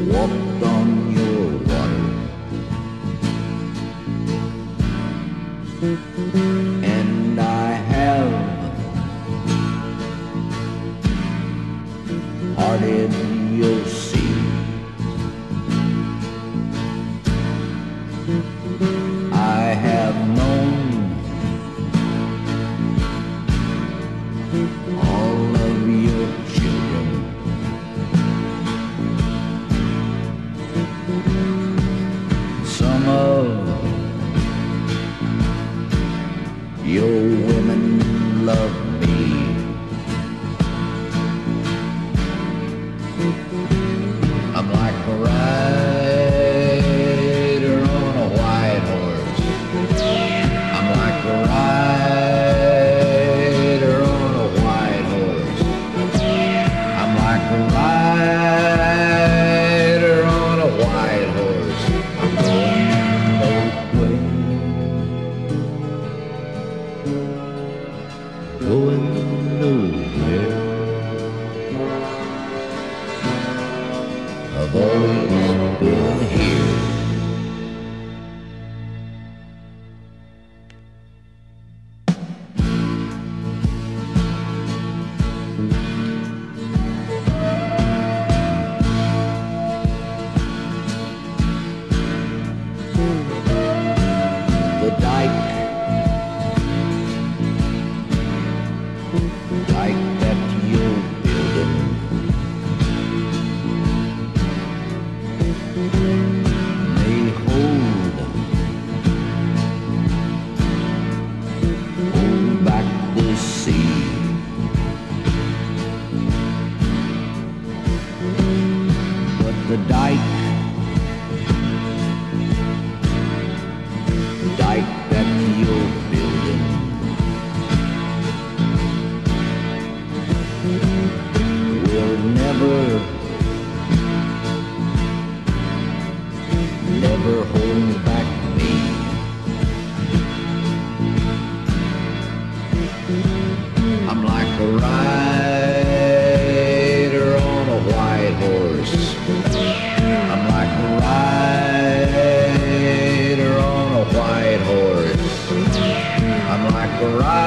walked on your water, and I have parted your sea. I have known all of your children. Some of your women love me. I'm like a rider on a white horse. I'm like a rider on a white horse. I'm like a rider on a white horse. I'm going both ways, going nowhere. I've always been here. The dike that you're building may hold back the sea. But the dike that you're building will never hold back me. I'm like a rider on a white horse. I'm like a rider on a white horse. I'm like a rider